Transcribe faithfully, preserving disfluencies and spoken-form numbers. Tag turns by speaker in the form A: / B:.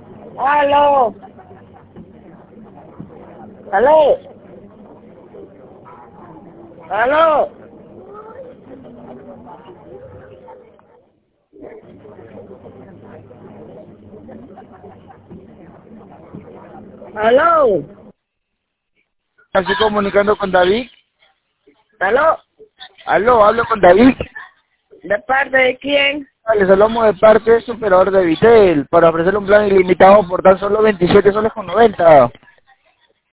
A: Aló. Aló. Aló. Aló.
B: Estoy comunicando con David.
A: Aló.
B: Aló, hablo con David.
A: ¿De parte de quién?
B: Les hablamos de parte del superador de Vitel para ofrecerle un plan ilimitado por tan solo veintisiete soles con noventa.